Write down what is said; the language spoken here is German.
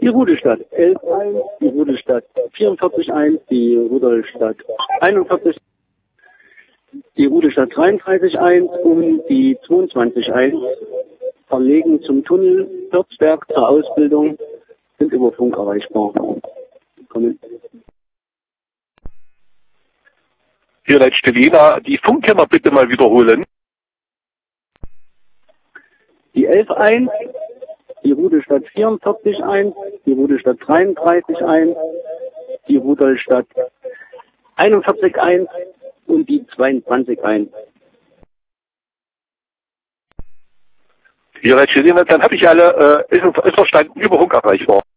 Die Rudolstadt 11.1, die Rudolstadt 44.1, die Rudolstadt 41, die Rudolstadt 33.1 und die 22.1 verlegen zum Tunnel Pürzberg zur Ausbildung, sind über Funk erreichbar. Kommen. Hier letzte Lena, die Funkkenner bitte mal wiederholen. Die 11.1, die Rudolstadt 44.1, die Rudolstadt 33.1, die Rudolstadt 41.1 und die 22.1. Hier letzte Lena, dann habe ich alle, ist verstanden, über Funk erreichbar.